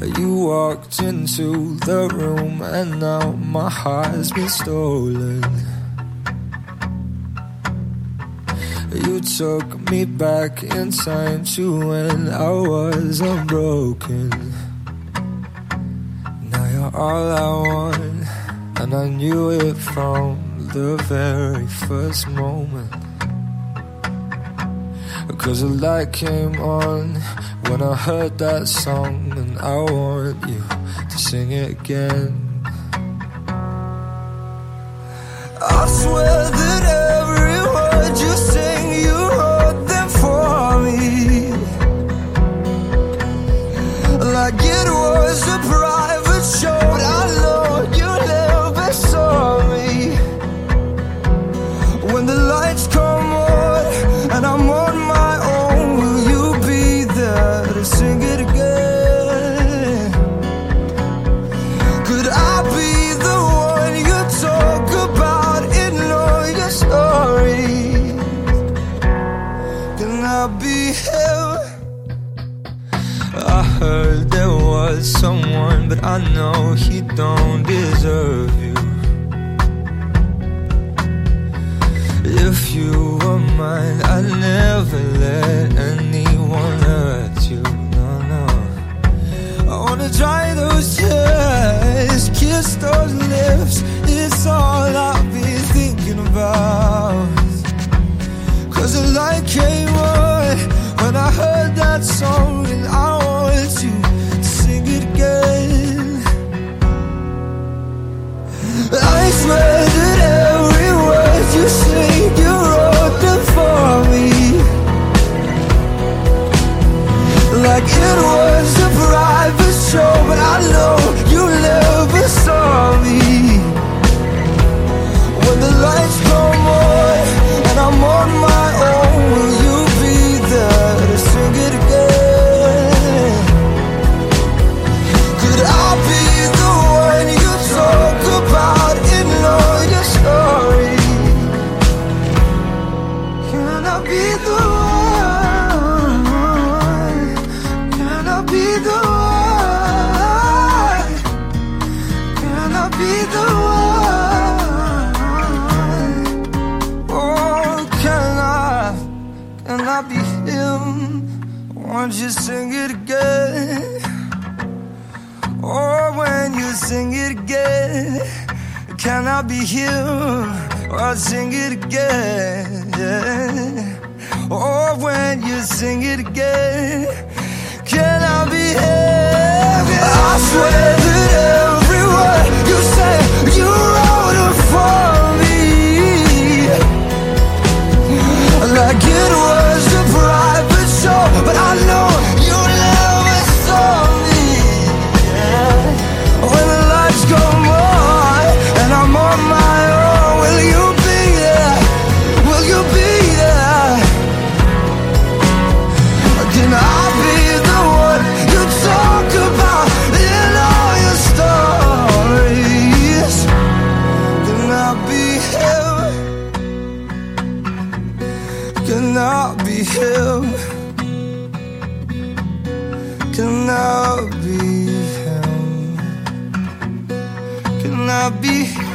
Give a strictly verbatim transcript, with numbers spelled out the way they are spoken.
You walked into the room and now my heart's been stolen. You took me back in time to when I was unbroken. Now you're all I want, and I knew it from the very first moment. Cause the light came on when I heard that song, and I want you to sing it again. I swear that every word you sing, you wrote them for me, like it was a private show. I know you never saw me. When the lights come on and I'm on my own, will you be there to sing it again? Could I be the one you talk about in all your stories? Can I be him? I heard there was someone, but I know he don't deserve you. If you were mine, I'd never let anyone hurt you. No, no. I wanna dry those tears, kiss those lips. It's all I've been thinking about. Cause the light came on when I heard that song, and I want you to sing it again. I swear that every word you sing, you wrote them for me, like it was a private show. But I know you never saw me. When the lights come on and I'm on my own, will you be there to sing it again? Could I be the one you talk about in all your stories? Can I be the one? Can I be the one? Can I be the one? Oh, can I? Can I be him? Won't you sing it again? Oh, when you sing it again, can I be him? Oh, sing it again, yeah. Oh, when you sing it again, can I be him? I swear that every word you say, you wrote it for me, like it was a private show. But I know you never saw me, yeah. When the lights come on and I'm on my own, will you be there? Will you be there? Can I be the one you talk about in all your stories? Can I be him? Can I be him? Can I be him? Can I be him?